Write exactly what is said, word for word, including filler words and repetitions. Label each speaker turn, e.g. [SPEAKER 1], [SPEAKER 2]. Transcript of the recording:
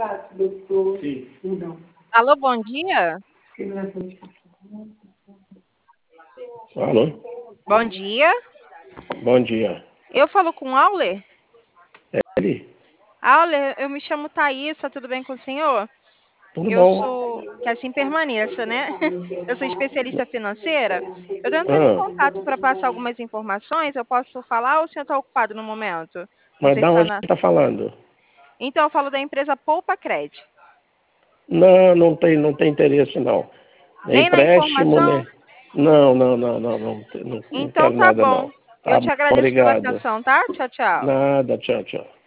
[SPEAKER 1] Sim.
[SPEAKER 2] Alô, bom dia.
[SPEAKER 1] Alô?
[SPEAKER 2] Bom dia.
[SPEAKER 1] Bom dia.
[SPEAKER 2] Eu falo com o Auler?
[SPEAKER 1] É ele?
[SPEAKER 2] Auler, eu me chamo Thaísa, tudo bem com o senhor?
[SPEAKER 1] Tudo
[SPEAKER 2] Eu
[SPEAKER 1] bom?
[SPEAKER 2] sou, que assim permaneça, né? Eu sou especialista financeira. Eu estou entrando em
[SPEAKER 1] Ah,
[SPEAKER 2] contato para passar algumas informações. Eu posso falar ou o senhor está ocupado no momento? Não
[SPEAKER 1] mas
[SPEAKER 2] sei se
[SPEAKER 1] da
[SPEAKER 2] está
[SPEAKER 1] onde
[SPEAKER 2] na...
[SPEAKER 1] você está falando?
[SPEAKER 2] Então, eu falo da empresa Poupa Cred.
[SPEAKER 1] Não, não tem, não tem interesse não. É
[SPEAKER 2] Nem na
[SPEAKER 1] empréstimo,
[SPEAKER 2] informação?
[SPEAKER 1] né? Não, não, não, não, não, não, não
[SPEAKER 2] Então,
[SPEAKER 1] quero
[SPEAKER 2] tá
[SPEAKER 1] nada
[SPEAKER 2] bom.
[SPEAKER 1] não.
[SPEAKER 2] Eu
[SPEAKER 1] Tá
[SPEAKER 2] te
[SPEAKER 1] bom,
[SPEAKER 2] agradeço pela
[SPEAKER 1] obrigado.
[SPEAKER 2] atenção, tá? Tchau, tchau.
[SPEAKER 1] Nada, tchau, tchau.